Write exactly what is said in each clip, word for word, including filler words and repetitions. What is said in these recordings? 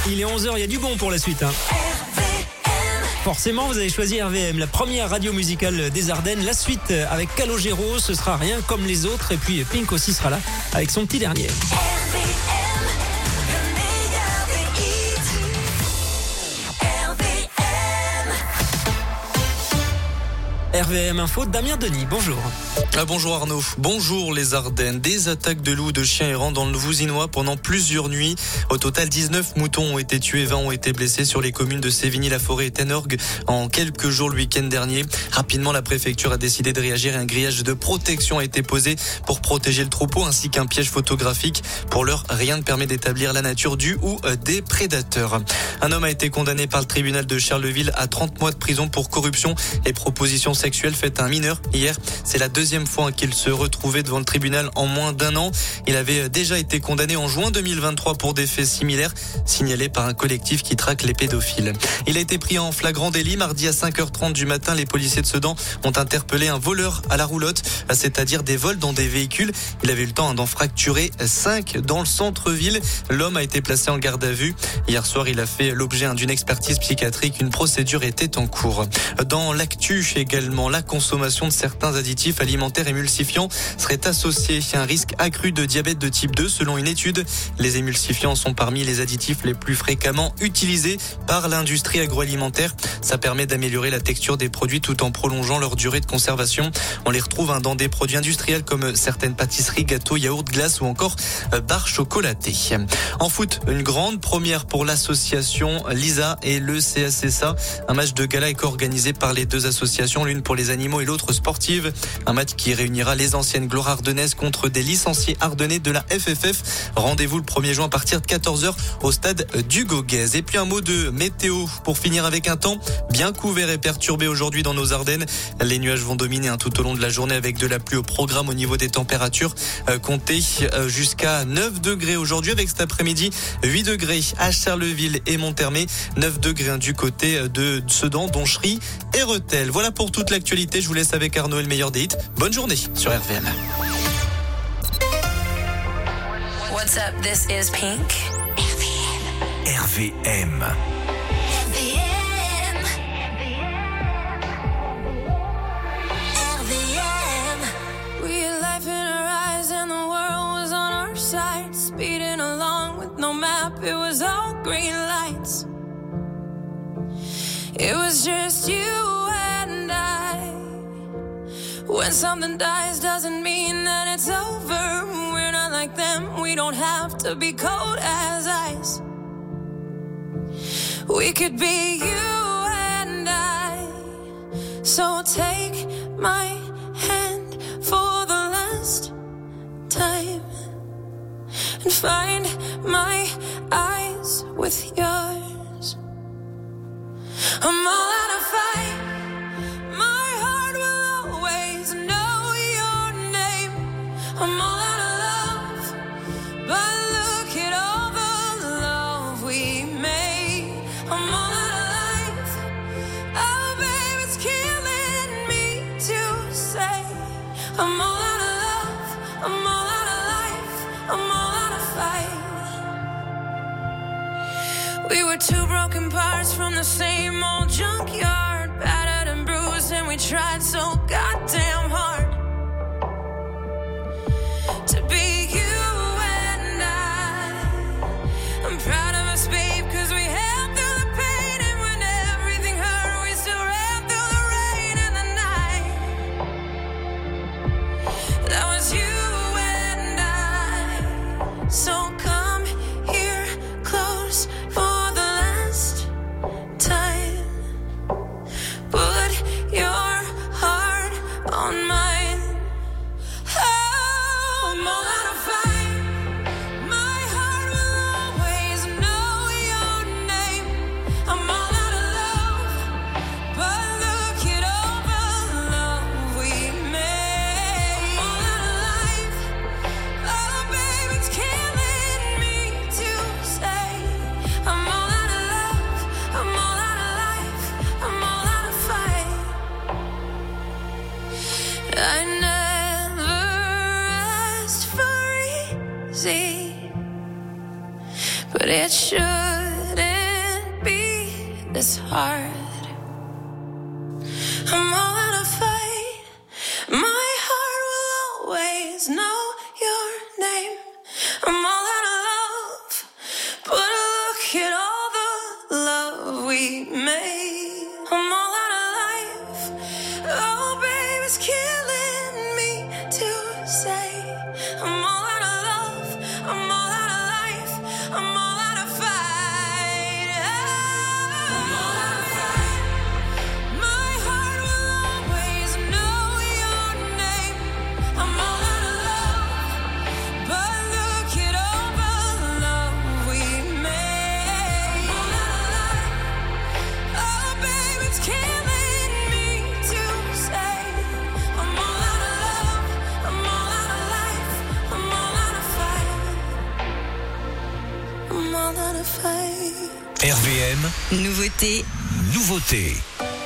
Il est onze heures, il y a du bon pour la suite. Hein. Forcément, vous avez choisi R V M, la première radio musicale des Ardennes. La suite avec Calogero, ce sera rien comme les autres. Et puis Pink aussi sera là avec son petit dernier. R V M Info, Damien Denis, bonjour. Ah, bonjour Arnaud, bonjour les Ardennes. Des attaques de loups, de chiens errants dans le Vouzinois pendant plusieurs nuits. Au total, dix-neuf moutons ont été tués, vingt ont été blessés sur les communes de Sévigny-la-Forêt et Tenorgues en quelques jours le week-end dernier. Rapidement, la préfecture a décidé de réagir et un grillage de protection a été posé pour protéger le troupeau ainsi qu'un piège photographique. Pour l'heure, rien ne permet d'établir la nature du ou des prédateurs. Un homme a été condamné par le tribunal de Charleville à trente mois de prison pour corruption et proposition sexuelle faite à un mineur hier. C'est la deuxième fois qu'il se retrouvait devant le tribunal en moins d'un an. Il avait déjà été condamné en juin deux mille vingt-trois pour des faits similaires signalés par un collectif qui traque les pédophiles. Il a été pris en flagrant délit. Mardi à cinq heures trente du matin, les policiers de Sedan ont interpellé un voleur à la roulotte, c'est-à-dire des vols dans des véhicules. Il avait eu le temps d'en fracturer cinq dans le centre-ville. L'homme a été placé en garde à vue. Hier soir, il a fait l'objet d'une expertise psychiatrique. Une procédure était en cours. Dans l'actu également, la consommation de certains additifs alimentaires émulsifiants serait associée à un risque accru de diabète de type deux selon une étude. Les émulsifiants sont parmi les additifs les plus fréquemment utilisés par l'industrie agroalimentaire. Ça permet d'améliorer la texture des produits tout en prolongeant leur durée de conservation. On les retrouve dans des produits industriels comme certaines pâtisseries, gâteaux, yaourts, glaces ou encore barres chocolatées. En foot, une grande première pour l'association Lisa et le C S S A. Un match de gala est organisé par les deux associations, l'une pour les animaux et l'autre sportive. Un match qui réunira les anciennes gloires ardennaises contre des licenciés ardennais de la F F F. Rendez-vous le premier juin à partir de quatorze heures au stade du Gauguez. Et puis un mot de météo pour finir avec un temps bien couvert et perturbé aujourd'hui dans nos Ardennes. Les nuages vont dominer hein, tout au long de la journée avec de la pluie au programme au niveau des températures. Euh, comptez euh, jusqu'à neuf degrés aujourd'hui avec cet après-midi huit degrés à Charleville et Monthermé, neuf degrés hein, du côté de Sedan, Donchery et Rethel. Voilà pour toute l'actualité. Je vous laisse avec Arnaud et le meilleur des hits. Bonne journée sur R V M. What's up? This is Pink. R V M. Real life in our eyes and the world was on our side. Speeding along with no map, it was all green lights. It was just you and I. When something dies doesn't mean that it's over. We're not like them, we don't have to be cold as ice. We could be you and I. So take my hand for the last time and find my eyes with yours. I'm all out of fight. My heart will always know your name. I'm all out of love, but look at all the love we made. I'm all out of life. Oh, babe, it's killing me to say. I'm all out of love. I'm all out of life. I'm all out of fight. We were two broken parts from the same old junkyard, battered and bruised, and we tried so goddamn hard to be you and I. I'm proud of us, babe, cause we held through the pain, and when everything hurt, we still ran through the rain and the night. That was you and I. So come here close for the last time. Put your heart on mine. Oh, I'm all out of fight. My heart will always know your name. I'm all out of love, but look at all the love we made. I'm all out of life. Oh, babe, it's killing me to say. I'm all out of love. I'm all out of life. I'm all out of fight. I never asked for easy, but it shouldn't it's hard. I'm all out of fight. My heart will always know your name. I'm all out of love, but look at all the love we made. I'm all out of life. Oh, baby, it's killing me to say. I'm all out of love. I'm all out of life. I'm all out of fight. Oh, I'm all out of fight. My heart will always know your name. I'm all out of love, but look at all the love we made. I'm all out of life. Oh, baby, it's killing me to say. I'm all out of love. I'm all out of life. I'm all out of fight. I'm all out of fight. R V M, Nouveauté. nouveauté.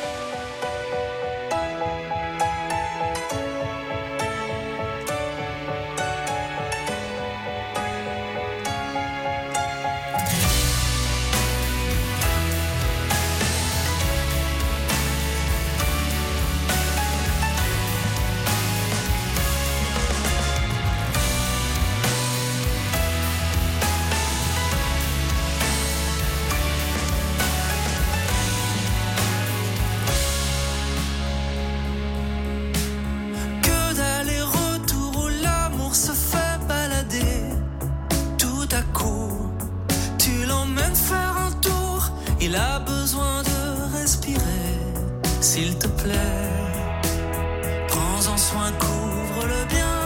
Que d'aller-retour où l'amour se fait balader. Tout à coup, tu l'emmènes faire un tour. Il a besoin de respirer. S'il te plaît, prends-en soin, couvre-le bien.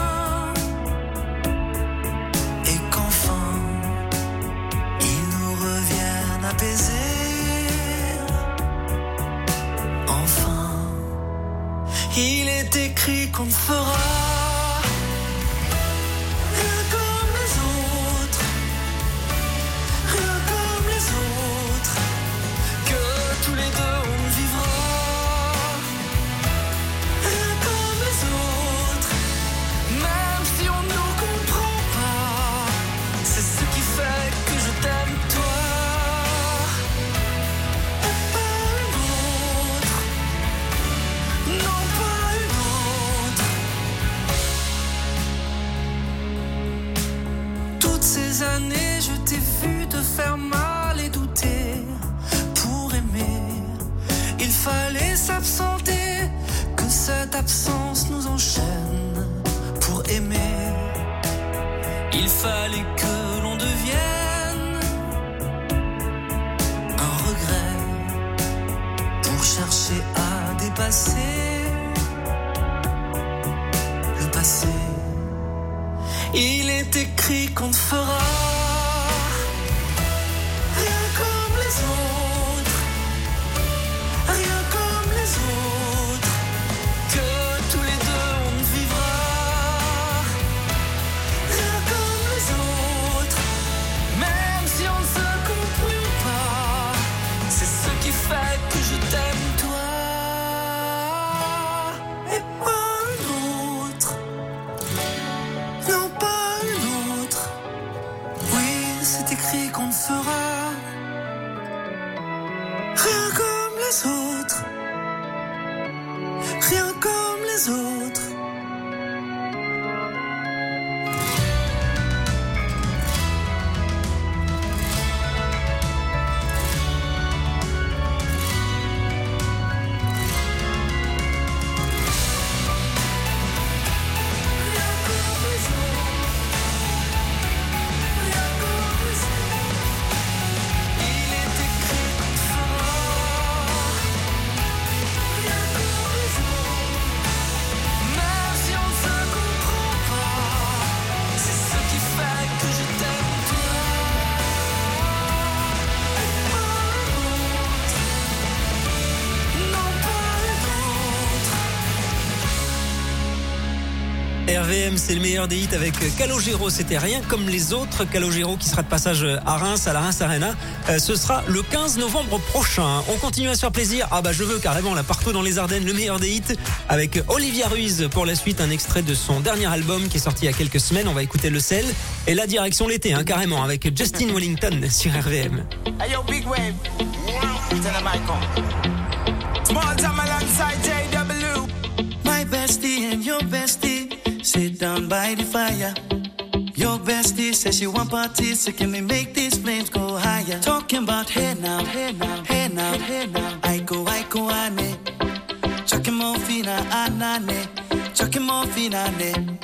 Et qu'enfin, il nous revienne apaisé. Enfin, il est écrit qu'on ne fera rien comme les autres, rien comme les autres, que tous les deux on ne vivra rien comme les autres, même si on ne nous comprend pas. C'est ce qui fait que je t'aime toi, et pas une autre. Non, pas une autre. Toutes ces années, je t'ai vu te faire mal et douter. Pour aimer, il fallait s'absenter. Que cette absence nous enchaîne. Pour aimer, il fallait que l'on devienne un regret. Pour chercher à dépasser le passé. Il est écrit qu'on ne fera rien comme les autres, rien comme les autres, que tous les deux on ne vivra rien comme les autres, même si on ne se comprend pas. C'est ce qui fait que je t'aime toi, et pas une autre. Non, pas une autre. Oui, c'est écrit qu'on ne fera rien comme les autres, rien comme les autres. Il est écrit qu'on ne fera rien comme les autres, même si on ne se comprend pas. C'est ce qui fait que je t'aime toi, et pas une autre. Non, pas une autre. R V M, c'est le meilleur des hits avec Calogero. C'était rien comme les autres. Calogero qui sera de passage à Reims, à la Reims Arena. Euh, ce sera le quinze novembre prochain. On continue à se faire plaisir. Ah bah je veux carrément là partout dans les Ardennes, le meilleur des hits avec Olivia Ruiz pour la suite, un extrait de son dernier album qui est sorti il y a quelques semaines. On va écouter Le Sel et la direction l'été, hein, carrément avec Justin Wellington sur R V M. Hey yo, Big Wave. Tell them I come. Small time alongside J W. My bestie and your bestie sit down by the fire. Your bestie says she want parties, so can we make these flames go higher? Talking about hey now, hey now, hey now, hey now. I go, I go, ane. Chucking more fina, anane. Chucking more fina, ane.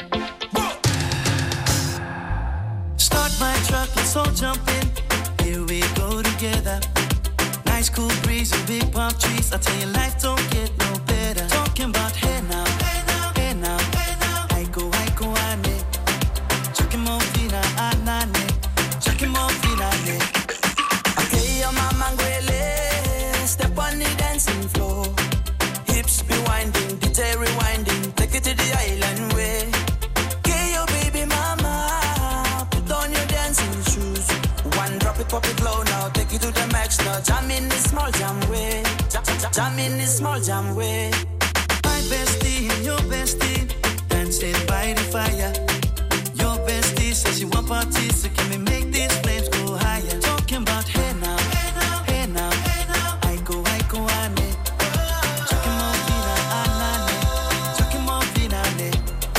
Start my truck, let's all jump in. Here we go together. Nice cool breeze and big palm trees. I tell you, life don't get no better. Talking about hey now, hey now, hey now, hey now. I go, I go, ane. Chucking more fina, anane. Chucking more fina, ane. Okay, your mama ngwele. Step on the dancing floor. Hips be winding, D J rewinding. Take it to the island way. Okay, your baby mama. Put on your dancing shoes. One drop it, pop it low now. Take it to the max now. Jam in this small jam way. Jam, jam, jam in this small jam way. My bestie and your bestie dancing by the fire. Your bestie says she want parties, so can we make these flames go higher? Talking about hey now, hey now, hey now, hey now. I go, I go, ane. Chucking more fina, anane. Chucking more fina, ane.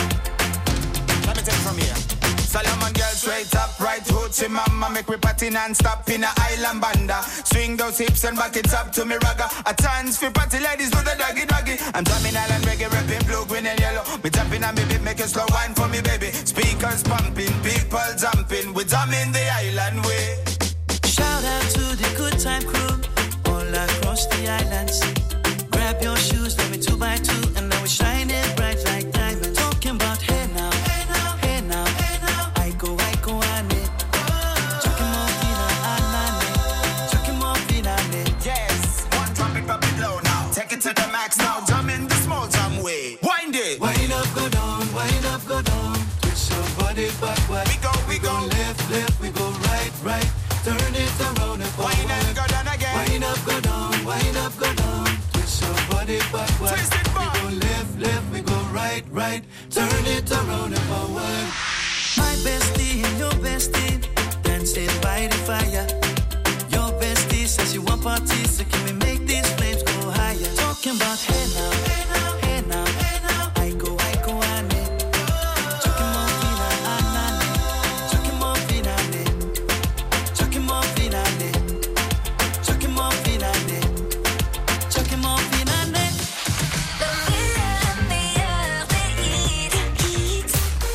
Let me take it from here. Solomon girl straight up, right hoochie mama. Make me party non-stop in a island banda. Swing those hips and back it up to me ragga. A chance for party ladies do the doggy doggy. I'm drumming island reggae, rapping blue, green and yellow. Me tapping on me beat, make a slow wine for me baby. Speakers pumping, people jumping. We drumming the island way. Shout out to the good time crew all across the islands. Grab your shoes, let me two by two, and now we shine it bright like diamonds. Talking about hey now, hey now, hey now, hey now. I go, I go, ane. Chucking more fina, anane. Chucking more fina, ane. Yes, one drop it, pop it low now. Take it to the max now. Jam in the small jam way. Wind it. Wind up, go down, wind up, go down. Twist your body backward. We go, we go. Left, left, we go right, right. Turn it around and forward. Wind and go down again. Wind up, go down, wind up, go down. Twist your body backward. Twist it back. We go left, left, we go right, right. Turn it around and forward. My bestie and your bestie dancing by the fire. Your bestie says you want parties, so can we make these flames go higher? Talking about hey now, hey now, hey now, hey now. I go, I go, ane. Chucking more fina, anane. Chucking more fina, ane. Chucking more fina, ane. Chucking more fina, ane. Chucking more fina, ane. Le meilleur, meilleur des hits, hits.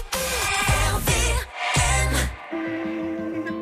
R V M.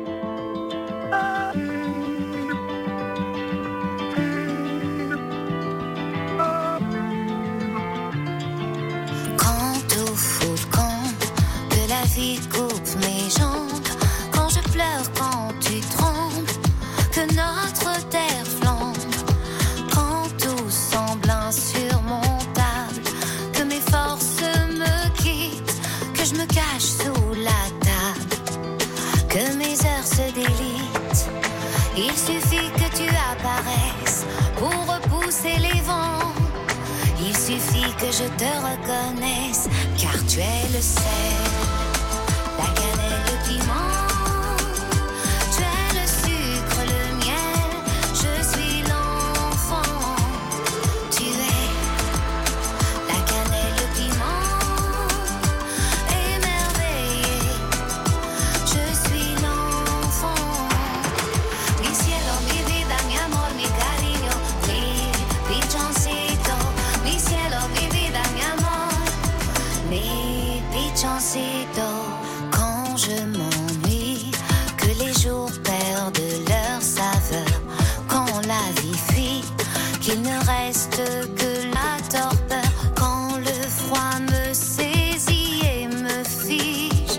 Quand tout fout le camp, que la vie coupe mes jambes, quand je pleure, quand tu trembles, que notre terre flambe, quand tout semble insurmontable, que mes forces me quittent, que je me cache sous la table, que mes heures se délitent. Il suffit que tu apparaisses pour repousser les vents. Il suffit que je te reconnaisse, car tu es le sel, la cannelle, le piment. Tu es le sucre, le miel, je suis l'enfant. Tu es la cannelle, le piment, émerveillé. Je suis l'enfant. Mi cielo, mi vida, mi amor, mi cariño, mi pichoncito. Mi cielo, mi vida, mi amor, mi pichoncito. Quand je m'ennuie, que les jours perdent leur saveur, quand la vie fuit, qu'il ne reste que la torpeur, quand le froid me saisit et me fige,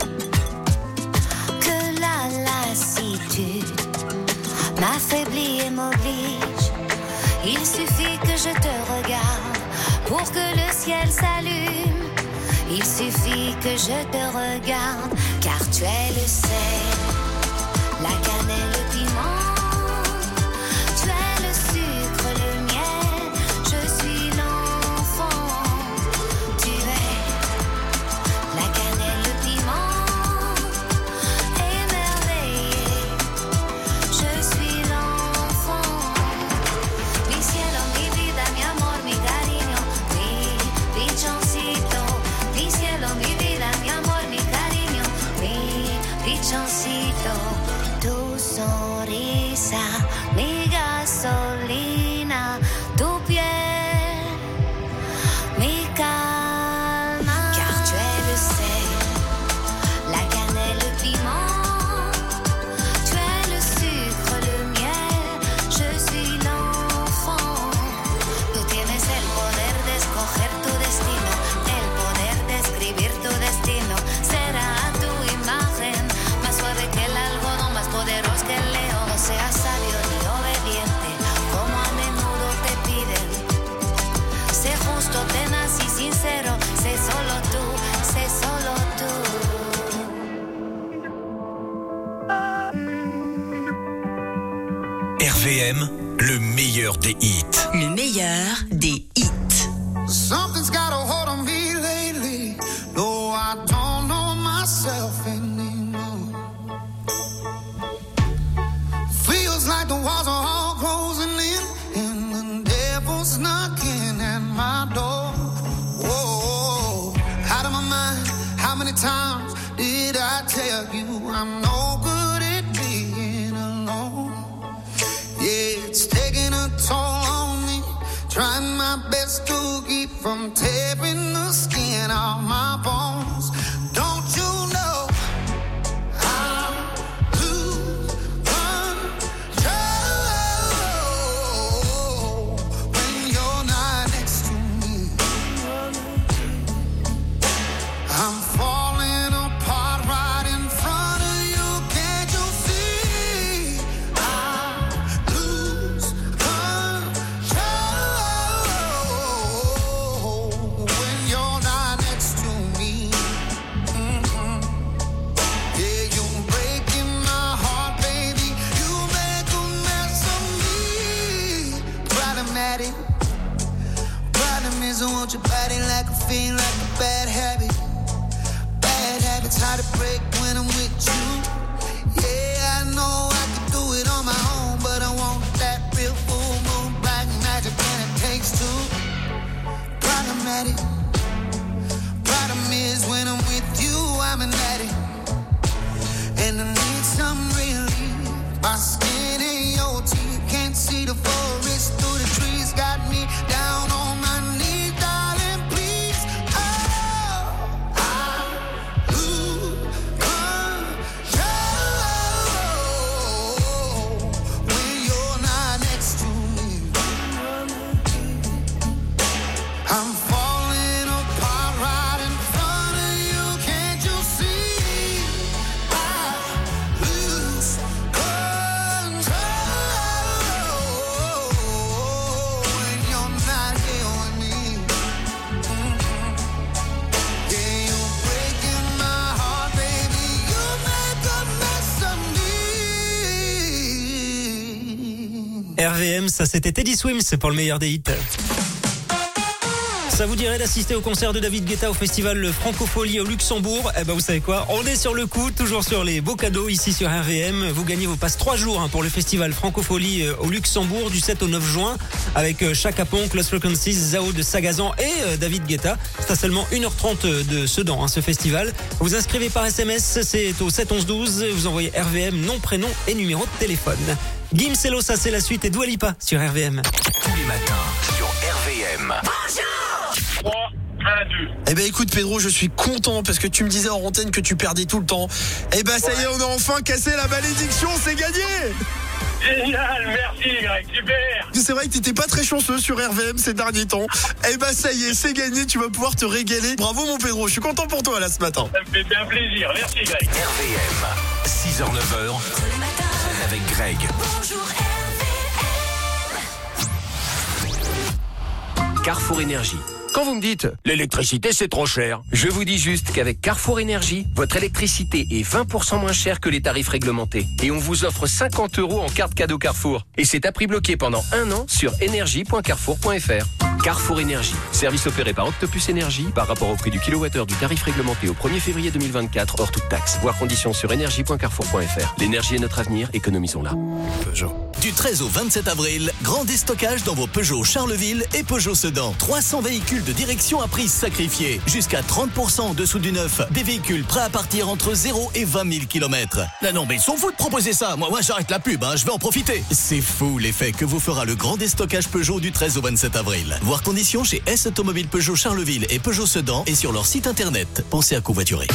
que la lassitude m'affaiblit et m'oblige. Il suffit que je te regarde pour que le ciel s'allume. Il suffit que je te regarde, car tu es le sel, la cannelle, le piment. Tu es le sucre, le miel, je suis l'enfant. Tu es la cannelle, le piment, émerveillé. Je suis l'enfant. fuerza, mi gasolina, tu piel, mi calma. Car tu es le sel, la cannelle, le piment, tu es le sucre, le miel, je suis l'enfant. Tú tienes el poder de escoger tu destino, el poder de escribir tu destino. Será tu imagen, más suave que el algodón, más poderoso que el león. No seas sabio ni obediente, como a menudo te piden. Sé justo, tenaz y sincero, sé solo tú, sé solo tú. R V M, le meilleur des hits. Le meilleur des hits. Something's got a hold on me lately. No, I don't know myself anymore. Feels like the walls are all closing in, and the devil's knocking at my door. Whoa, out of my mind. How many times did I tell you I'm no good at being alone? Yeah, it's taking a toll on me. Trying my best to keep from tearing the skin off my bones. Don't you know I lose control when you're not next to me? I'm falling apart right in front of you. Can't you see? I lose control when you're not next to me. Mm-hmm. Yeah, you're breaking my heart, baby. You make a mess of me. Problematic. Problem is I want your body like a fiend, like a bad habit. Bad habits hard to break when I'm with you. Yeah, I know I can do it on my own, but I want that real full moon black magic, and it takes two. Problematic. Problem is when I'm with you, I'm an addict, and I need some relief. My skin ain't your teeth, can't see the forest through the trees. Got me down on my knees, darling, please. Oh, I lose control when you're not next to me. I'm falling apart right in front of you. Can't you see? I lose control when you're not here with me. Mhm. Yeah, you're breaking my heart, baby. You make a mess of me. R V M, ça c'était Teddy Swims pour le meilleur des hits. Ça vous dirait d'assister au concert de David Guetta au festival Francophonie au Luxembourg? Eh ben vous savez quoi, on est sur le coup, toujours sur les beaux cadeaux ici sur R V M. Vous gagnez vos passes trois jours hein, pour le festival Francophonie au Luxembourg du sept au neuf juin avec Chaka Ponk, Lost Frequencies, Zao de Sagazan et euh, David Guetta. C'est à seulement une heure trente de Sedan hein, ce festival. Vous inscrivez par S M S, c'est au sept onze douze. Vous envoyez R V M, nom, prénom et numéro de téléphone. Gims et Losa, c'est la suite et Dua Lipa sur R V M. Tous les matins sur R V M. trois, un, deux. Eh ben écoute Pedro, je suis content parce que tu me disais en antenne que tu perdais tout le temps. Eh ben ça y est, on a enfin cassé la malédiction, c'est gagné. Génial, merci Greg, super. C'est vrai que t'étais pas très chanceux sur R V M ces derniers temps. Eh ben ça y est, c'est gagné, tu vas pouvoir te régaler. Bravo mon Pedro, je suis content pour toi là ce matin. Ça me fait bien plaisir, merci Greg. R V M, six heures neuf heures avec Greg. Bonjour R V M. Carrefour Énergie. Quand vous me dites l'électricité c'est trop cher, je vous dis juste qu'avec Carrefour Énergie, votre électricité est vingt pour cent moins chère que les tarifs réglementés. Et on vous offre cinquante euros en carte cadeau Carrefour. Et c'est à prix bloqué pendant un an sur énergie point carrefour point f r. Carrefour Énergie. Service opéré par Octopus Énergie par rapport au prix du kilowattheure du tarif réglementé au premier février deux mille vingt-quatre, hors toute taxe. Voir conditions sur énergie point carrefour point f r. L'énergie est notre avenir, économisons-la. Peugeot. Du treize au vingt-sept avril, grand déstockage dans vos Peugeot Charleville et Peugeot Sedan. trois cents véhicules de direction à prix sacrifié. Jusqu'à trente pour cent en dessous du neuf. Des véhicules prêts à partir entre zéro et vingt mille kilomètres. Non, non, mais ils sont fous de proposer ça. Moi, moi j'arrête la pub, hein, je vais en profiter. C'est fou l'effet que vous fera le grand déstockage Peugeot du treize au vingt-sept avril. Voir conditions chez S Automobile Peugeot Charleville et Peugeot Sedan et sur leur site internet. Pensez à covoiturer.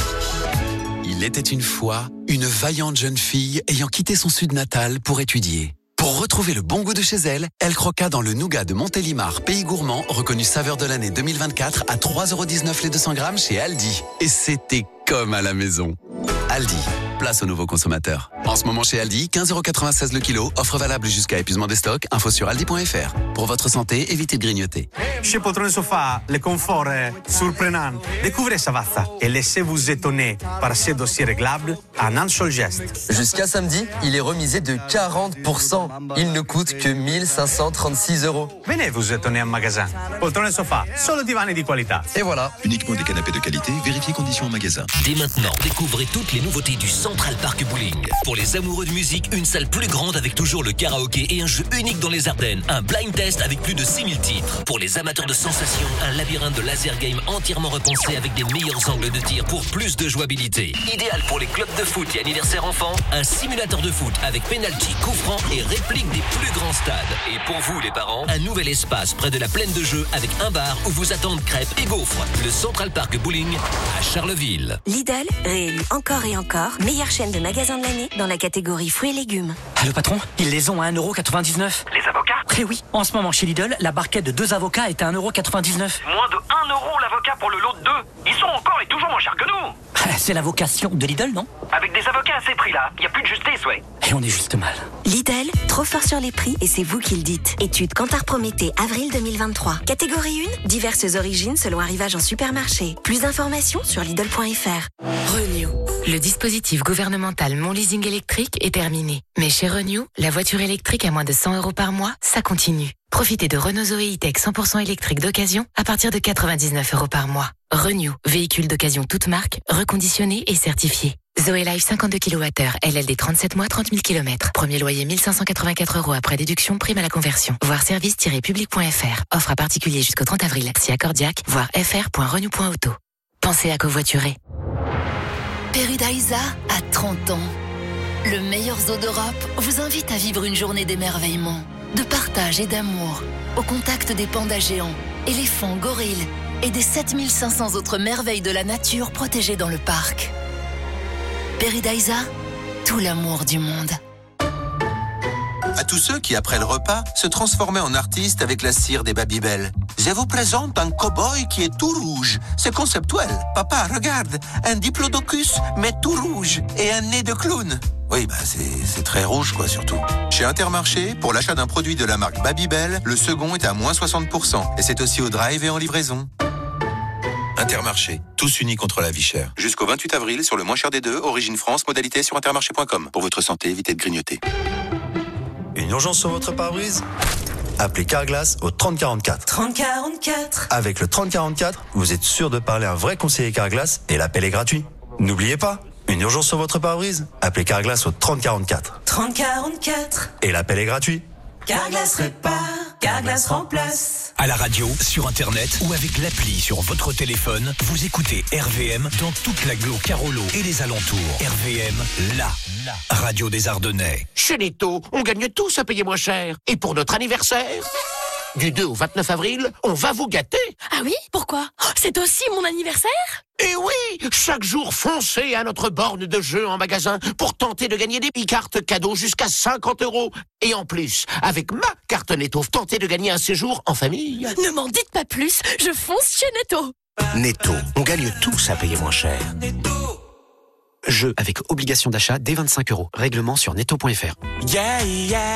Il était une fois une vaillante jeune fille ayant quitté son sud natal pour étudier. Pour retrouver le bon goût de chez elle, elle croqua dans le nougat de Montélimar, pays gourmand, reconnu saveur de l'année deux mille vingt-quatre à trois euros dix-neuf les deux cents grammes chez Aldi. Et c'était comme à la maison. Aldi, place aux nouveaux consommateurs. En ce moment chez Aldi, quinze euros quatre-vingt-seize le kilo, offre valable jusqu'à épuisement des stocks, info sur aldi point f r. Pour votre santé, évitez de grignoter. Chez Poltrone Sofa, le confort est surprenant. Découvrez Savazza et laissez-vous étonner par ces dossiers réglables en un seul geste. Jusqu'à samedi, il est remisé de quarante pour cent. Il ne coûte que mille cinq cent trente-six euros. Venez vous étonner en magasin. Poltrone Sofa, solo divani di qualità. Et voilà. Uniquement des canapés de qualité, vérifiez conditions en magasin. Dès maintenant, découvrez toutes les nouveautés du Central Park Bowling. Pour les amoureux de musique, une salle plus grande avec toujours le karaoké et un jeu unique dans les Ardennes. Un blind test avec plus de six mille titres. Pour les amateurs de sensations, un labyrinthe de laser game entièrement repensé avec des meilleurs angles de tir pour plus de jouabilité. Idéal pour les clubs de foot et anniversaires enfants, un simulateur de foot avec penalty, coup franc et réplique des plus grands stades. Et pour vous les parents, un nouvel espace près de la plaine de jeu avec un bar où vous attendent crêpes et gaufres. Le Central Park Bowling à Charleville. Lidl, réélu encore et encore, meilleure chaîne de magasins de l'année dans la catégorie fruits et légumes. Ah, le patron, ils les ont à un euro quatre-vingt-dix-neuf. Les avocats? Eh oui, en ce moment chez Lidl, la barquette de deux avocats est à un euro quatre-vingt-dix-neuf. Moins de un euro l'avocat pour le lot de deux. Ils sont encore et toujours moins chers que nous. C'est la vocation de Lidl, non? Avec des avocats à ces prix-là, il n'y a plus de justice, ouais. Et on est juste mal. Lidl, trop fort sur les prix et c'est vous qui le dites. Étude Kantar Prométhée, avril deux mille vingt-trois. Catégorie un, diverses origines selon arrivage en supermarché. Plus d'informations sur Lidl point f r. Renew. Le dispositif gouvernemental Mon Leasing électrique est terminé. Mais chez Renew, la voiture électrique à moins de cent euros par mois, ça continue. Profitez de Renault Zoé E-Tech cent pour cent électrique d'occasion à partir de quatre-vingt-dix-neuf euros par mois. Renew, véhicule d'occasion toute marque, reconditionné et certifié. Zoé Life cinquante-deux kilowattheures, L L D trente-sept mois, trente mille kilomètres. Premier loyer mille cinq cent quatre-vingt-quatre euros après déduction, prime à la conversion. Voir service tiret public point f r. Offre à particulier jusqu'au trente avril. Si accordiaque, voir f r point renew point auto. Pensez à covoiturer. Paradisa a trente ans. Le meilleur zoo d'Europe vous invite à vivre une journée d'émerveillement, de partage et d'amour, au contact des pandas géants, éléphants, gorilles et des sept mille cinq cents autres merveilles de la nature protégées dans le parc. Paradisa, tout l'amour du monde. À tous ceux qui, après le repas, se transformaient en artistes avec la cire des Babybel. Je vous présente un cow-boy qui est tout rouge. C'est conceptuel. Papa, regarde, un diplodocus, mais tout rouge, et un nez de clown. Oui, bah c'est, c'est très rouge, quoi, surtout. Chez Intermarché, pour l'achat d'un produit de la marque Babybel, le second est à moins soixante pour cent. Et c'est aussi au drive et en livraison. Intermarché, tous unis contre la vie chère. Jusqu'au vingt-huit avril, sur le moins cher des deux, Origine France, modalité sur intermarché point com. Pour votre santé, évitez de grignoter. Une urgence sur votre pare-brise? Appelez Carglass au trente quarante-quatre. trente quarante-quatre. Avec le trente quarante-quatre, vous êtes sûr de parler à un vrai conseiller Carglass et l'appel est gratuit. N'oubliez pas, une urgence sur votre pare-brise? Appelez Carglass au trente quarante-quatre. trente quarante-quatre. Et l'appel est gratuit. Carglass répare, Carglass remplace. À la radio, sur internet ou avec l'appli sur votre téléphone, vous écoutez R V M dans toute l'agglo Carolo et les alentours. R V M, la, la radio des Ardennais. Chez Netto, on gagne tous à payer moins cher. Et pour notre anniversaire, du deux au vingt-neuf avril, on va vous gâter. Ah oui? Pourquoi? C'est aussi mon anniversaire? Et oui, chaque jour, foncez à notre borne de jeu en magasin pour tenter de gagner des e-cartes cadeaux jusqu'à cinquante euros. Et en plus, avec ma carte Netto, tentez de gagner un séjour en famille. Ne m'en dites pas plus, je fonce chez Netto. Netto, on gagne tous à payer moins cher. Jeu avec obligation d'achat dès vingt-cinq euros. Règlement sur netto point f r. Yeah, yeah.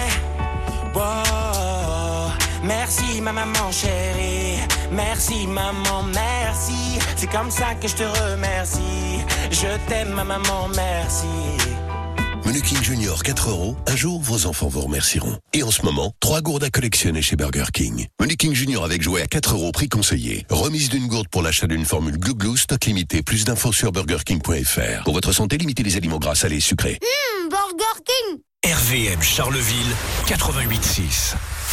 Wow. Merci ma maman chérie. Merci maman, merci. C'est comme ça que je te remercie. Je t'aime ma maman, merci. Menu King Junior quatre euros. Un jour, vos enfants vous remercieront. Et en ce moment, trois gourdes à collectionner chez Burger King. Menu King Junior avec jouet à quatre euros, prix conseillé. Remise d'une gourde pour l'achat d'une formule Glou Glou, stock limité. Plus d'infos sur burger king point f r. Pour votre santé, limitez les aliments gras, salés et sucrés. Mmh, Burger King. R V M Charleville quatre-vingt-huit six.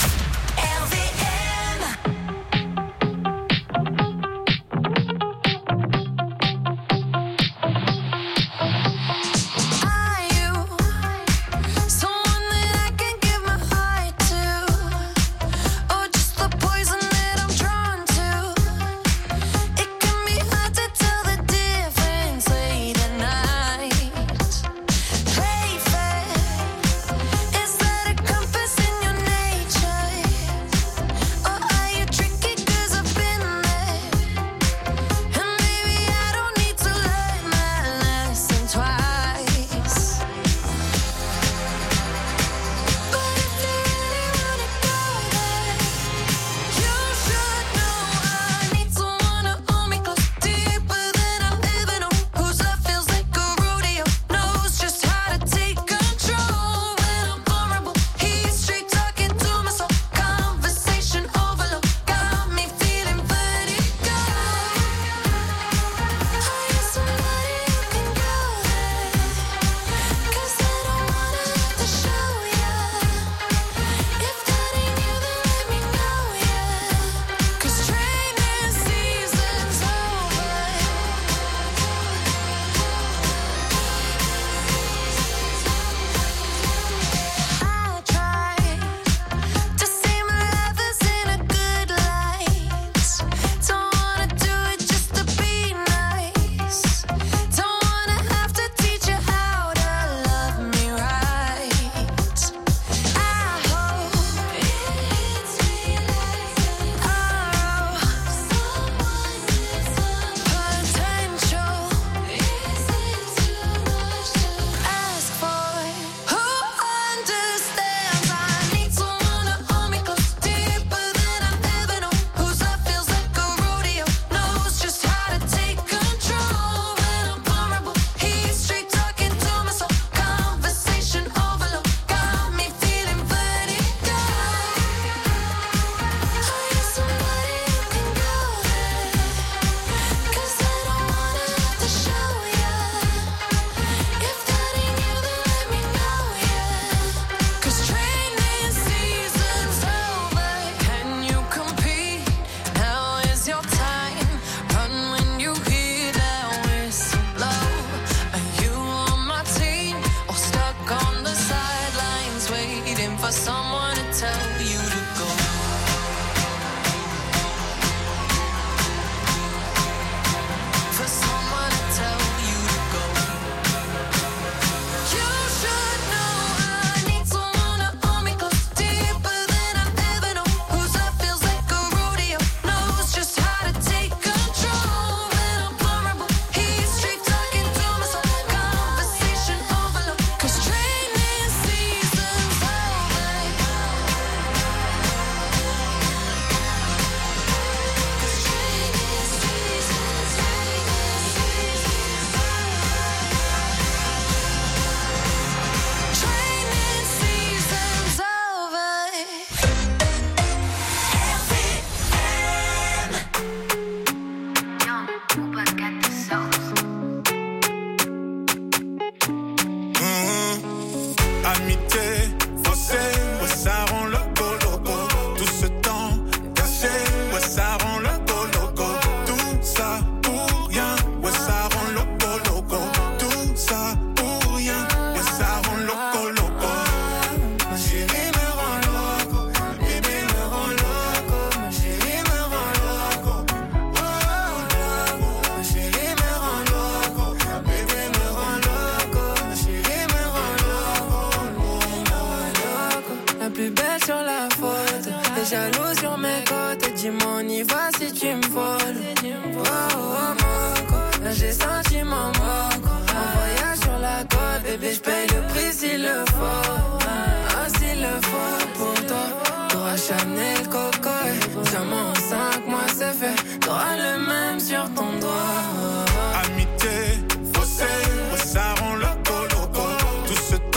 jaloux sur mes côtes. Dis-moi on y va si tu me voles. Oh, oh, Moco, là j'ai senti mon moco. En voyage sur la côte, bébé j'paye le prix s'il le faut. Ah s'il le faut pour toi. T'auras Chanel, Coco et diamant en cinq mois c'est fait. T'auras le même sur ton doigt. Amitié, fossé, ça rend loco loco. Tout ce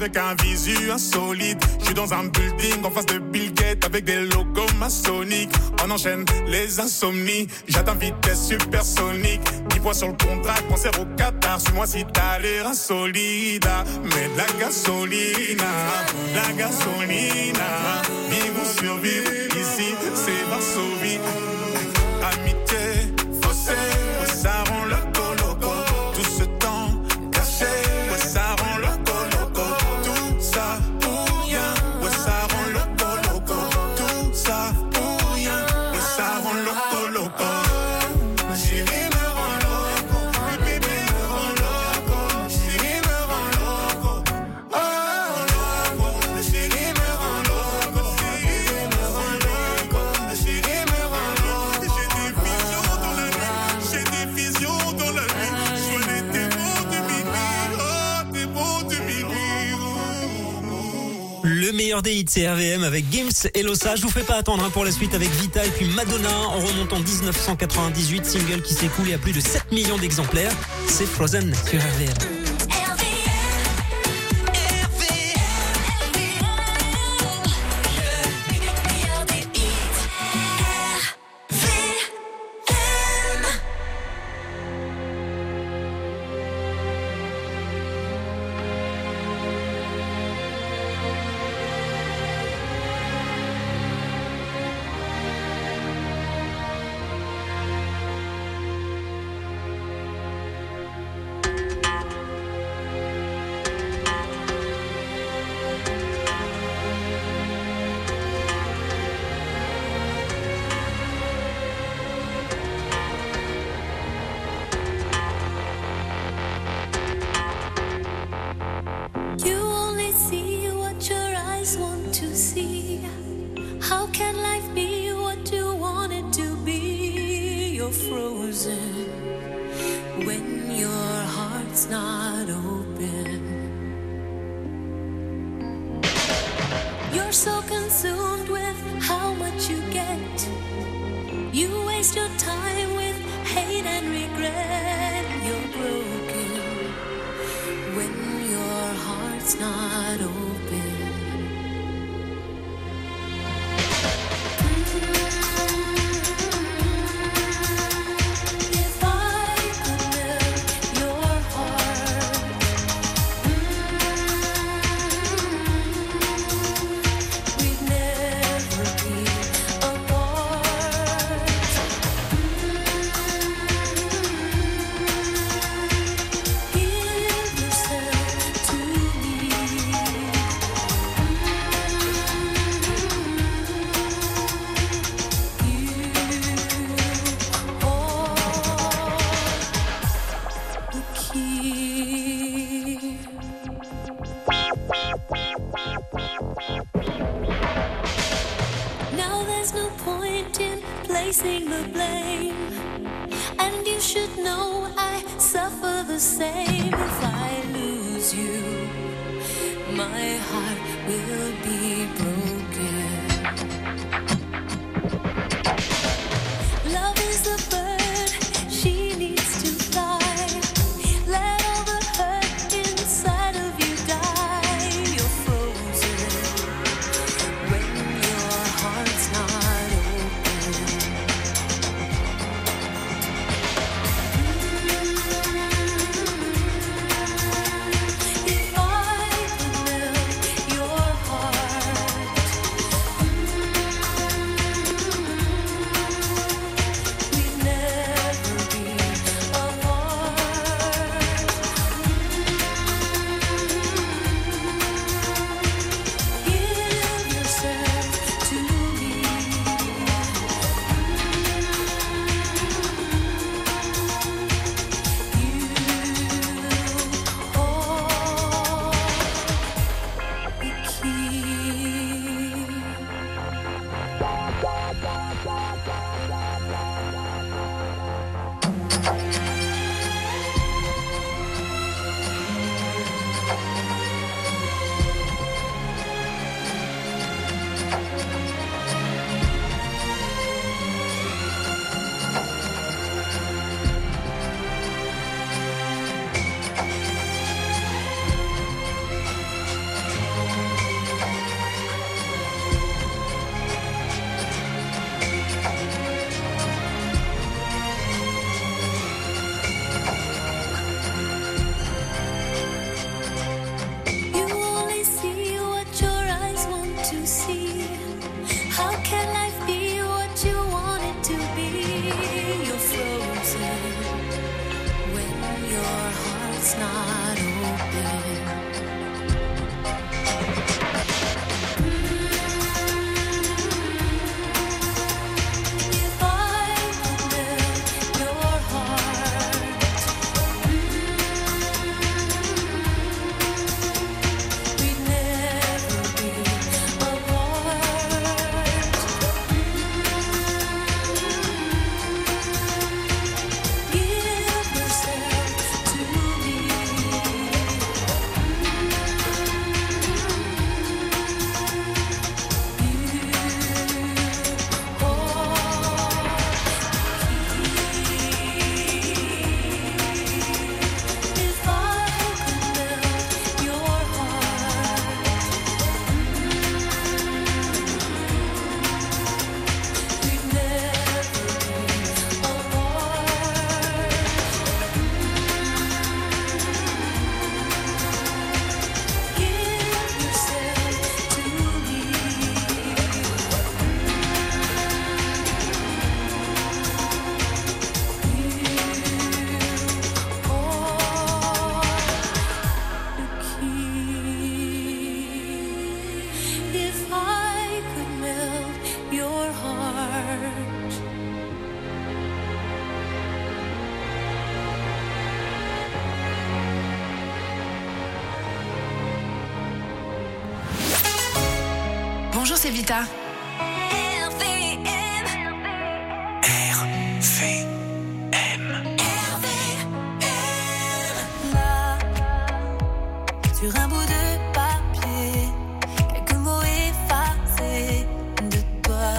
avec un visu insolite. Je suis dans un building en face de Bill Gates avec des logos maçonniques. On enchaîne les insomnies, j'atteins vitesse supersonique. dix points sur le contrat, cancer au Qatar. Suis-moi si t'as l'air insolide. Mais de la gasolina, la gasolina. Vivre ou survivre, ici c'est Varsovie. Amitié, fossé, ouais, ça rend loco loco. Tout ce temps caché, ouais, ça rend loco loco. Tout ça pour rien, ouais, ça rend loco loco. Tout ça pour rien, ouais, ça rend loco loco. Ma chérie me rend loco, le bébé me rend loco. Chérie me rend loco, oh loco. Ma chérie me rend loco, chérie me rend loco. Ma chérie me rend loco. J'ai des visions dans la nuit, j'ai des visions dans la nuit. Je vois les démons du minuit, oh démons du minuit. Le meilleur des hits, c'est R V M avec Gims et Losa. Je vous fais pas attendre hein, pour la suite avec Vita et puis Madonna en remontant dix-neuf cent quatre-vingt-dix-huit, single qui s'est écoulé à plus de sept millions d'exemplaires. C'est Frozen sur R V M. You only see what your eyes want to see. How can life be what you want it to be? You're frozen when your heart's not open. You're so consumed with how much you get. You waste your time with hate and regret. You're broken when your heart's not open. If I could melt your heart, we'd never be apart. Give yourself to me. You are the key. Now there's no point in placing the blame, and you should know I suffer the same. If I lose you, my heart will be broken. Love is the bird, she needs to fly. Let all the hurt inside of you die. You're frozen when your heart's not open. If I could melt your heart, see. How can life be what you want it to be? You're frozen when your heart's not open. Bonjour, c'est Vita. R V M. R V M. R V M. Là, sur un bout de papier, quelques mots effacés de toi.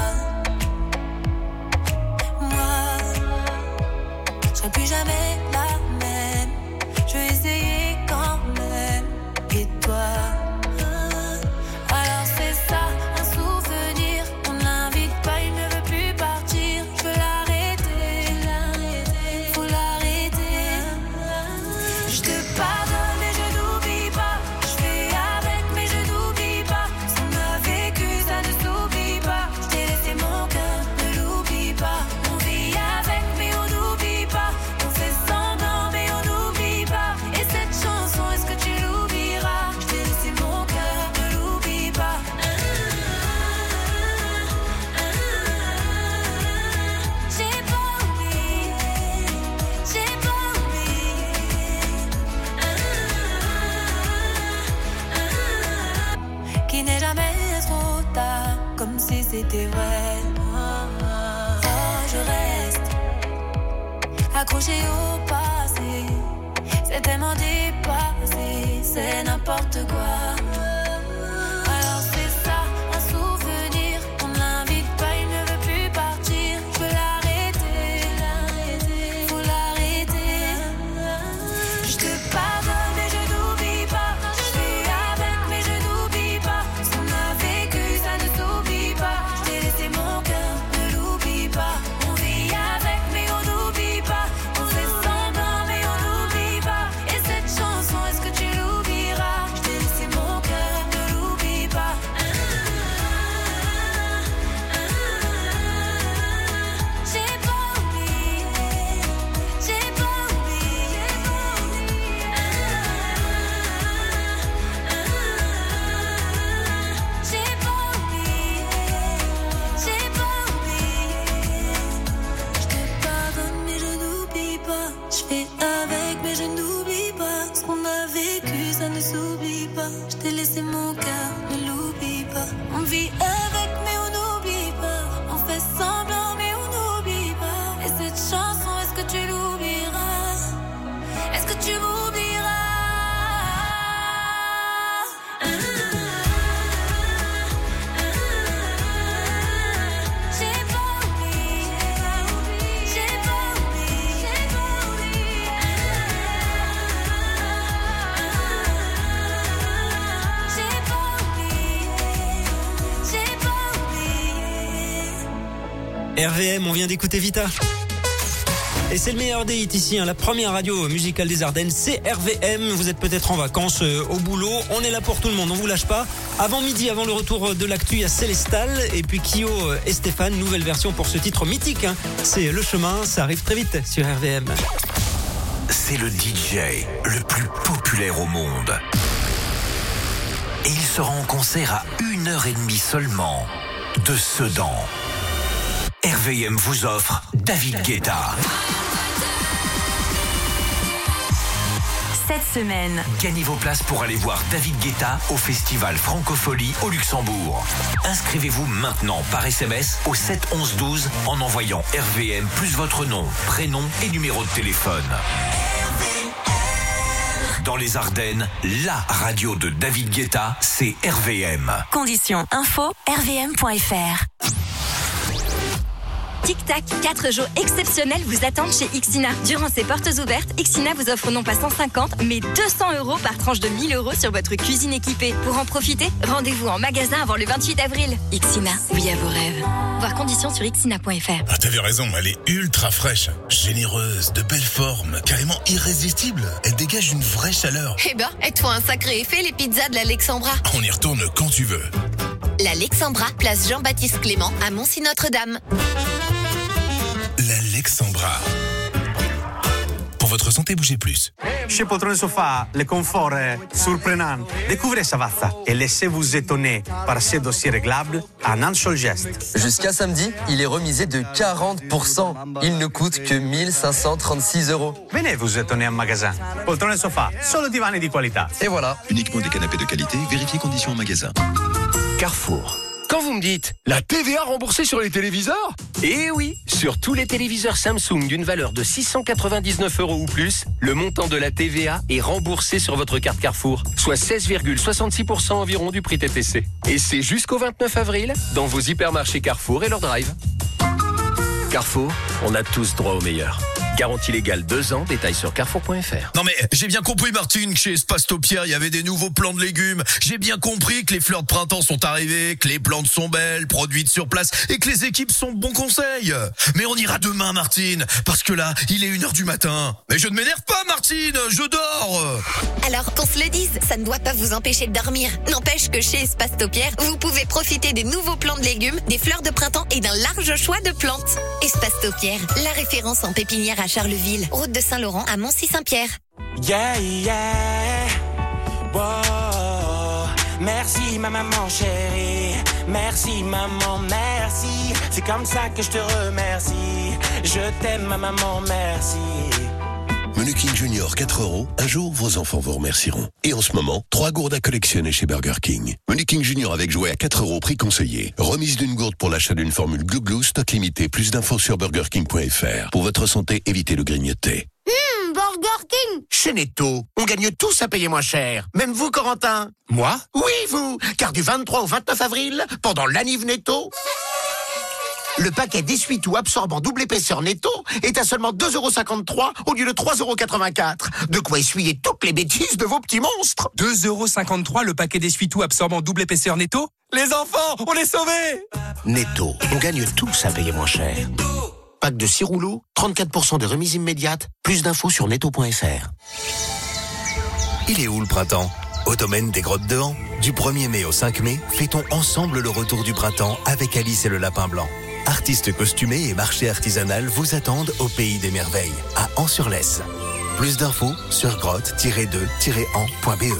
Moi, je serai plus jamais la même. Je vais essayer quand même. Et toi? C'était vrai. Oh, je reste accroché au passé. C'est tellement dépassé, c'est n'importe quoi. Alors c'est ça, un souvenir. On ne l'invite pas, il ne veut plus partir. Je veux l'arrêter, faut l'arrêter. Je te pardonne mais je n'oublie pas. Je suis avec mais je n'oublie pas. Ce qu'on a vécu, ça ne s'oublie pas. C'est mon cœur, ne l'oublie pas. On vit avec mais on n'oublie pas. On fait semblant mais on n'oublie pas. Et cette chanson, est-ce que tu l'oublieras? Je t'ai laissé mon cœur, ne l'oublie pas. J'ai pas oublié, j'ai pas oublié. J'ai pas oublié. J'ai pas oublié. Je te pardonne mais je n'oublie pas. Je fais avec mais je n'oublie pas. Ce qu'on a vécu ça ne s'oublie pas. Je t'ai laissé mon cœur, ne l'oublie pas. On vit avec mais on n'oublie pas. On fait semblant mais on n'oublie pas. Et cette chanson, est-ce que tu l'oublieras? Est-ce que tu m'oublieras? J'ai pas oublié, j'ai pas oublié, j'ai pas oublié. J'ai pas oublié, j'ai pas oublié. R V M, on vient d'écouter Vita. Et c'est le meilleur des hits ici, hein. La première radio musicale des Ardennes, c'est R V M. Vous êtes peut-être en vacances, euh, au boulot. On est là pour tout le monde, on vous lâche pas. Avant midi, avant le retour de l'actu, il y a Célestal et puis Kyo et Stéphane. Nouvelle version pour ce titre mythique, hein. C'est Le Chemin, ça arrive très vite sur R V M. C'est le D J le plus populaire au monde. Et il sera en concert à une heure et demie seulement de Sedan. R V M vous offre David Guetta. Cette semaine, gagnez vos places pour aller voir David Guetta au festival Francophonie au Luxembourg. Inscrivez-vous maintenant par S M S au sept onze douze en envoyant R V M plus votre nom, prénom et numéro de téléphone. Dans les Ardennes, la radio de David Guetta, c'est R V M. Conditions info r v m point f r. Tic Tac, quatre jours exceptionnels vous attendent chez Ixina. Durant ces portes ouvertes, Ixina vous offre non pas cent cinquante, mais deux cents euros par tranche de mille euros sur votre cuisine équipée. Pour en profiter, rendez-vous en magasin avant le vingt-huit avril. Ixina, oui à vos rêves. Voir conditions sur ixina point f r. Ah, t'avais raison, elle est ultra fraîche, généreuse, de belle forme, carrément irrésistible. Elle dégage une vraie chaleur. Eh ben, elles te font un sacré effet, les pizzas de l'Alexandra. On y retourne quand tu veux. L'Alexandra, place Jean-Baptiste Clément à Moncy-Notre-Dame. L'Alexandra. Pour votre santé, bougez plus. Chez Poltrone Sofa, le confort est surprenant. Découvrez Savazza et laissez-vous étonner par ces dossiers réglables en un seul geste. Jusqu'à samedi, il est remisé de quarante pour cent. Il ne coûte que mille cinq cent trente-six euros. Venez vous étonner en magasin. Poltrone Sofa, solo divani di qualità. Et voilà. Uniquement des canapés de qualité, vérifiez conditions en magasin. Carrefour. Quand vous me dites la T V A remboursée sur les téléviseurs? Eh oui, sur tous les téléviseurs Samsung d'une valeur de six cent quatre-vingt-dix-neuf euros ou plus, le montant de la T V A est remboursé sur votre carte Carrefour, soit seize virgule soixante-six pour cent environ du prix T T C. Et c'est jusqu'au vingt-neuf avril dans vos hypermarchés Carrefour et leur drive. Carrefour, on a tous droit au meilleur. Garantie légale deux ans, détails sur carrefour point f r. Non mais, j'ai bien compris Martine, que chez Espace Taupière, il y avait des nouveaux plants de légumes. J'ai bien compris que les fleurs de printemps sont arrivées, que les plantes sont belles, produites sur place, et que les équipes sont de bons conseils. Mais on ira demain Martine, parce que là, il est une heure du matin. Mais je ne m'énerve pas Martine, je dors. Alors qu'on se le dise, ça ne doit pas vous empêcher de dormir. N'empêche que chez Espace Taupière, vous pouvez profiter des nouveaux plants de légumes, des fleurs de printemps et d'un large choix de plantes. Espace Taupière, la référence en pépinière à Charleville, route de Saint-Laurent à Moncy-Saint-Pierre. Yeah, yeah, wow. Merci ma maman chérie, merci maman, merci. C'est comme ça que je te remercie. Je t'aime ma maman, merci. Menu King Junior quatre euros. Un jour, vos enfants vous remercieront. Et en ce moment, trois gourdes à collectionner chez Burger King. Menu King Junior avec jouet à quatre euros, prix conseillé. Remise d'une gourde pour l'achat d'une formule Glou Glou, stock limité. Plus d'infos sur burger king point f r. Pour votre santé, évitez le grignoter. Hum, Burger King. Chez Netto, on gagne tous à payer moins cher. Même vous, Corentin. Moi? Oui, vous. Car du vingt-trois au vingt-neuf avril, pendant l'Aniv Netto, le paquet d'essuie-tout absorbant double épaisseur Netto est à seulement deux euros cinquante-trois au lieu de trois euros quatre-vingt-quatre. De quoi essuyer toutes les bêtises de vos petits monstres. deux euros cinquante-trois le paquet d'essuie-tout absorbant double épaisseur Netto? Les enfants, on est sauvés! Netto, on gagne tous à payer moins cher. Pack de six rouleaux, trente-quatre pour cent de remise immédiate. Plus d'infos sur netto point f r. Il est où le printemps? Au domaine des Grottes de Han. Du premier mai au cinq mai, fêtons ensemble le retour du printemps avec Alice et le Lapin Blanc. Artistes costumés et marché artisanal vous attendent au Pays des Merveilles, à An-sur-Lesse. Plus d'infos sur grotte tiret deux tiret an point b e.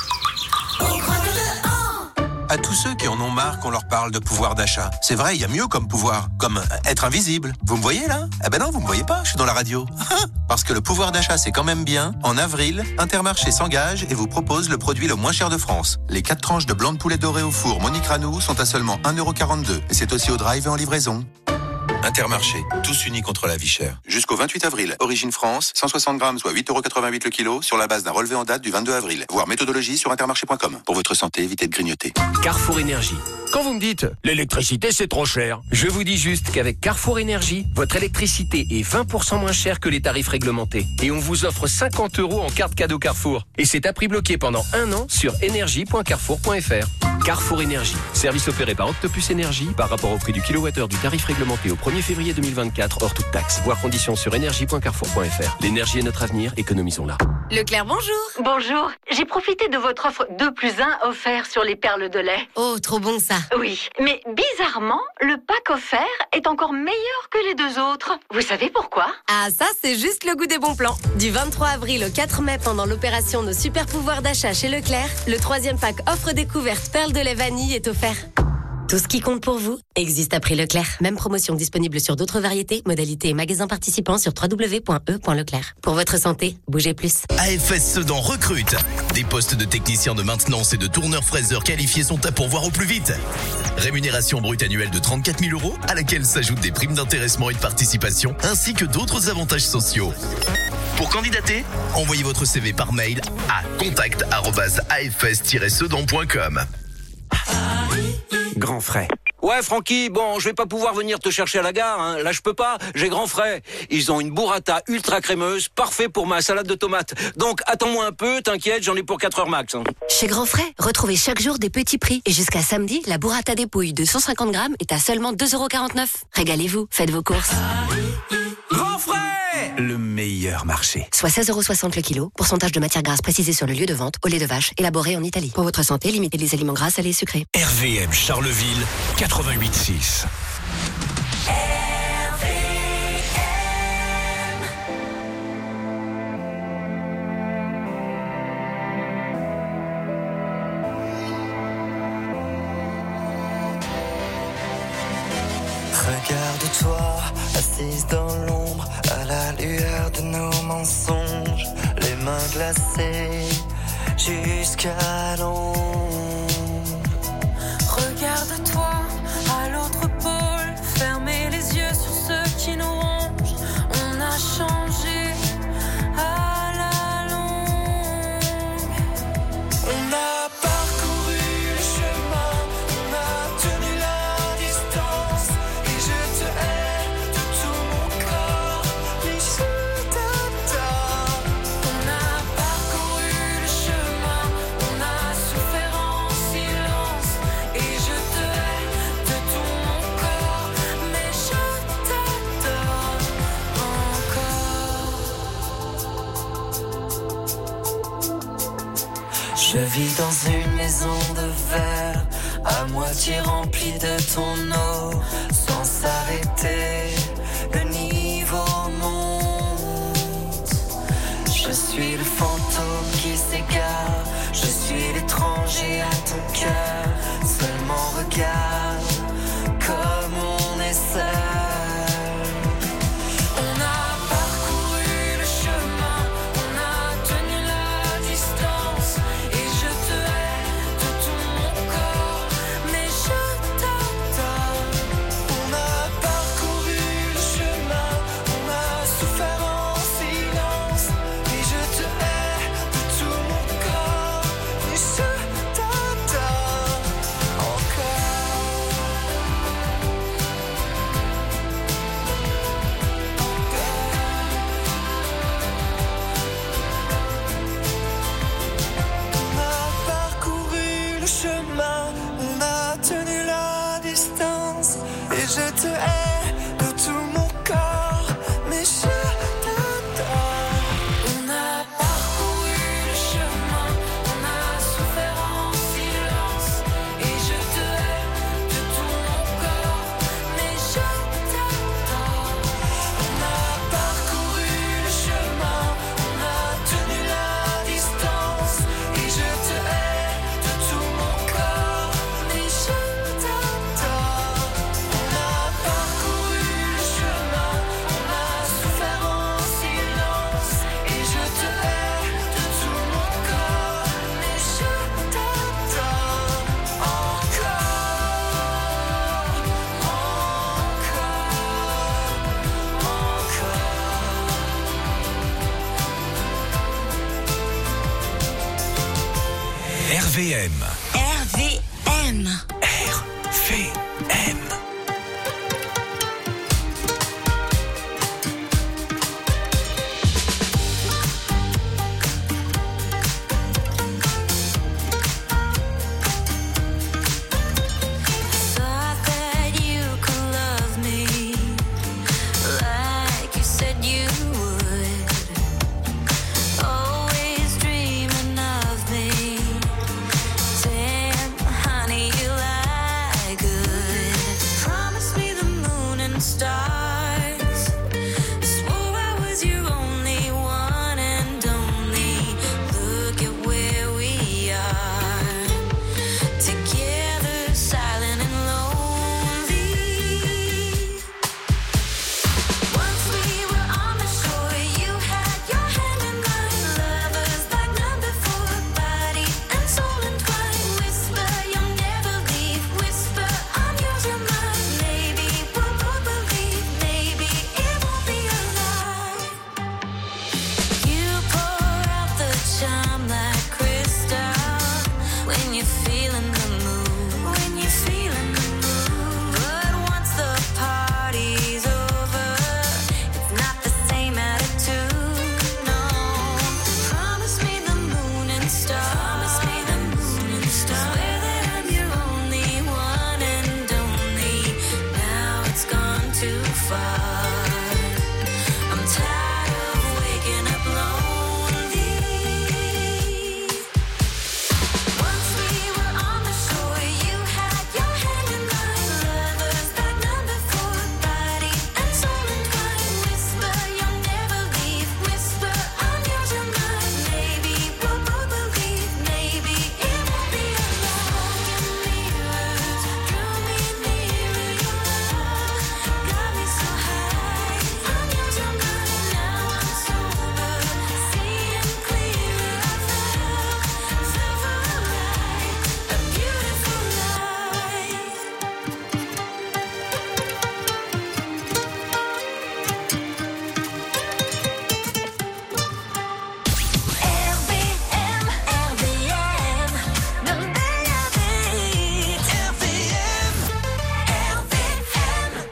À tous ceux qui en ont marre qu'on leur parle de pouvoir d'achat. C'est vrai, il y a mieux comme pouvoir, comme être invisible. Vous me voyez là? Eh ben non, vous me voyez pas, je suis dans la radio. Parce que le pouvoir d'achat, c'est quand même bien. En avril, Intermarché s'engage et vous propose le produit le moins cher de France. Les quatre tranches de blanc de poulet doré au four Monique Ranou sont à seulement un euro quarante-deux. Et c'est aussi au drive et en livraison. Intermarché, tous unis contre la vie chère. Jusqu'au vingt-huit avril, origine France, cent soixante grammes, soit huit euros quatre-vingt-huit le kilo, sur la base d'un relevé en date du vingt-deux avril. Voir méthodologie sur intermarché point com. Pour votre santé, évitez de grignoter. Carrefour Énergie. Quand vous me dites l'électricité c'est trop cher, je vous dis juste qu'avec Carrefour Énergie, votre électricité est vingt pour cent moins chère que les tarifs réglementés. Et on vous offre cinquante euros en carte cadeau Carrefour. Et c'est à prix bloqué pendant un an sur énergie point carrefour point f r. Carrefour Énergie. Service opéré par Octopus Énergie par rapport au prix du kilowattheure du tarif réglementé au premier février deux mille vingt-quatre hors toute taxe. Voir conditions sur énergie point carrefour point f r. L'énergie est notre avenir, économisons-la. Leclerc, bonjour. Bonjour. J'ai profité de votre offre deux plus un offert sur les perles de lait. Oh, trop bon ça. Oui, mais bizarrement, le pack offert est encore meilleur que les deux autres. Vous savez pourquoi? Ah, ça, c'est juste le goût des bons plans. Du vingt-trois avril au quatre mai, pendant l'opération Nos super pouvoirs d'achat chez Leclerc, le troisième pack offre découverte perles de lait vanille est offert. Tout ce qui compte pour vous existe à prix Leclerc. Même promotion disponible sur d'autres variétés, modalités et magasins participants sur w w w point e point leclerc. Pour votre santé, bougez plus. A F S Sedan recrute. Des postes de techniciens de maintenance et de tourneurs fraiseurs qualifiés sont à pourvoir au plus vite. Rémunération brute annuelle de trente-quatre mille euros, à laquelle s'ajoutent des primes d'intéressement et de participation, ainsi que d'autres avantages sociaux. Pour candidater, envoyez votre C V par mail à contact arobase a f s tiret sedan point com. Grand frais. Ouais, Francky, bon, je vais pas pouvoir venir te chercher à la gare, hein. Là, je peux pas, j'ai Grand Frais. Ils ont une burrata ultra crémeuse, parfait pour ma salade de tomates. Donc, attends-moi un peu, t'inquiète, j'en ai pour quatre heures max. Hein. Chez Grand Frais, retrouvez chaque jour des petits prix. Et jusqu'à samedi, la burrata des pouilles de cent cinquante grammes est à seulement deux euros quarante-neuf. Régalez-vous, faites vos courses. Grand Frais! Le meilleur marché. Soit seize euros soixante le kilo. Pourcentage de matière grasse précisé sur le lieu de vente. Au lait de vache, élaboré en Italie. Pour votre santé, limitez les aliments gras, salés et sucrés. R V M Charleville, quatre-vingt-huit six. Regarde-toi, assise dans l'ombre, à la lueur de nos mensonges, les mains glacées jusqu'à l'ombre. Regarde-toi à l'autre pôle, fermez les yeux sur ceux qui nous rongent. On a changé à la longue. On a parcouru le chemin, on a tenu la distance. Et je te hais de tout mon corps, mais je t'adore. On a parcouru le chemin, on a souffert en silence. Et je te hais de tout mon corps, mais je t'adore encore. Je vis dans une maison de verre, à moitié remplie de ton eau, sans s'arrêter, le niveau monte. Je suis le fantôme qui s'égare, je suis l'étranger à ton cœur. Seulement regarde comme on est seul. On a parcouru le chemin, on a tenu la distance. Et je te hais de tout mon corps, mais je t'adore. On a parcouru le chemin, on a souffert en silence. Et je te hais de tout mon corps, mais je t'adore encore. On a parcouru le chemin, on a tenu la distance. Et je te hais de tout mon corps, mais je t'adore. On a parcouru le chemin, on a souffert en silence. Et je te hais de tout mon corps, mais je t'adore. On a parcouru le chemin, on a tenu la distance. Et je te hais de tout mon corps, mais je t'adore. On a parcouru le chemin, on a souffert en silence. Et je te hais de tout mon corps, mais je t'adore encore, R V M. R V M. R V M. too far. I'm tired of waking up lonely. Once we were on the shore, you had your hand in mine. Lovers that number four, body and soul entwined. Whisper you'll never leave. Whisper I'm yours and mine. Maybe we'll both believe. Maybe it won't be alone. Mirrors drew me nearer. Your love got me so high. I'm yours and mine. Now I'm sober, seeing clearer. I felt, felt right. A beautiful night. R V M, R V M, de Bella Beat. R V M, R V M.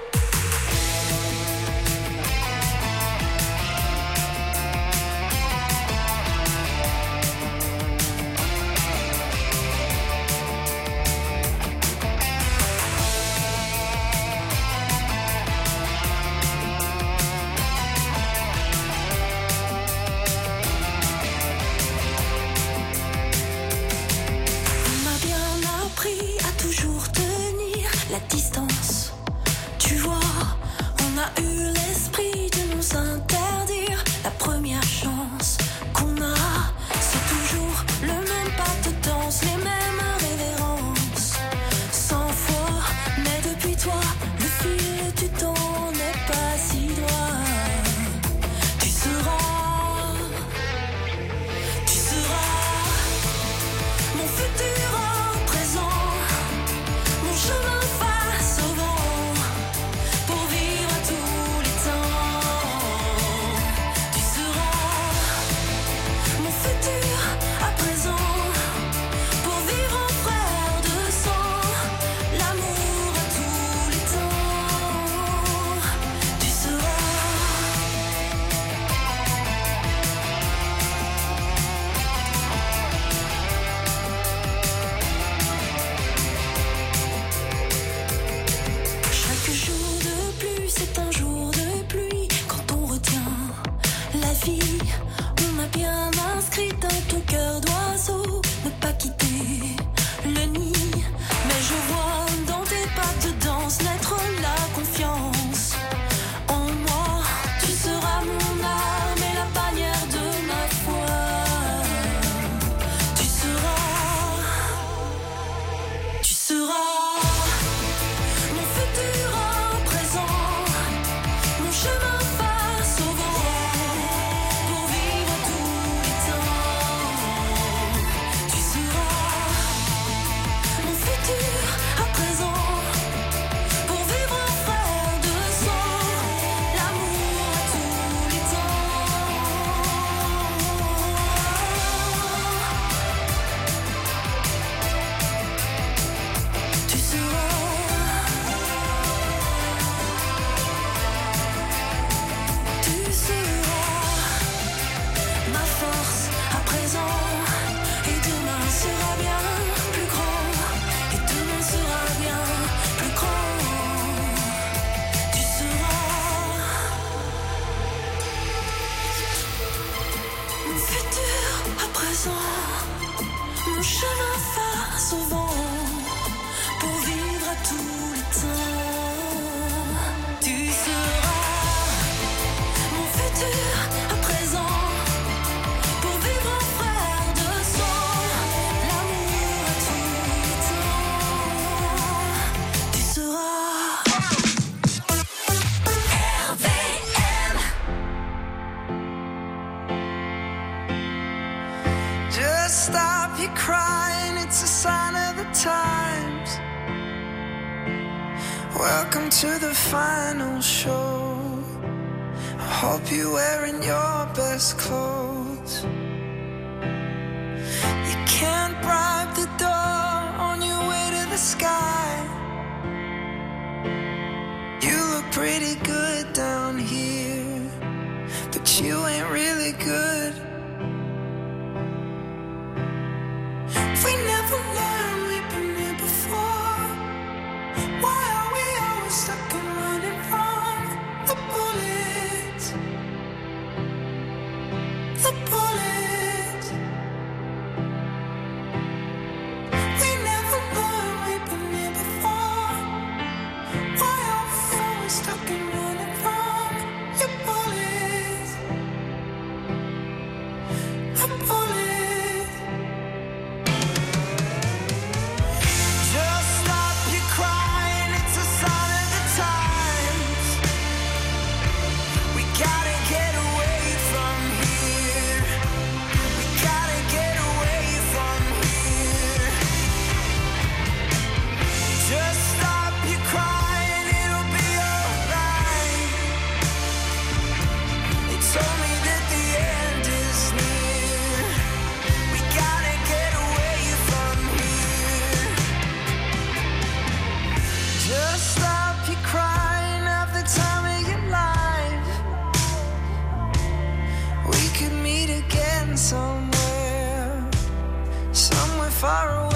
On m'a bien appris à toujours tenir la distance. Tu vois, on a eu l'esprit de nous interdire la première chance qu'on a. C'est toujours le même pas de danse, les mêmes révérences. Cent fois, mais depuis toi, le fil du temps n'est pas si droit. Tu seras, tu seras mon futur en présent, mon chemin face au vent, pour vivre à tous les temps. Tu seras mon futur à présent, pour vivre en frère de sang, l'amour à tous les temps. Tu seras. Chaque jour de plus c'est un jour de pluie. Quand on retient la vie, on m'a bien inscrit dans ton cœur d'oiseau. Ne pas quitter le nid. Mais je vois dans tes pas de danse naître la confiance en moi. Tu seras mon âme et la bannière de ma foi. Tu seras, tu seras mon futur en présent, mon chemin face au vent, pour vivre tous les temps. Tu seras mon futur à présent, pour vivre en frère de sang, l'amour à tous les temps. Tu seras. Tu seras ma force à présent, et demain sera bien plus grand, et demain sera bien plus grand. Tu seras mon futur à présent, mon chemin face au vent, pour vivre à tous les temps. Tu seras mon futur à présent, pour vivre en frère de sang, l'amour à tous les temps. Tu seras R V M. Just stop your crying, it's a sign of the times. Welcome to the final show. I hope you're wearing your best clothes. You can't bribe the door on your way to the sky. You look pretty good down here, but you ain't really good. We never learned we've been here before. Why are we always stuck and running from far away.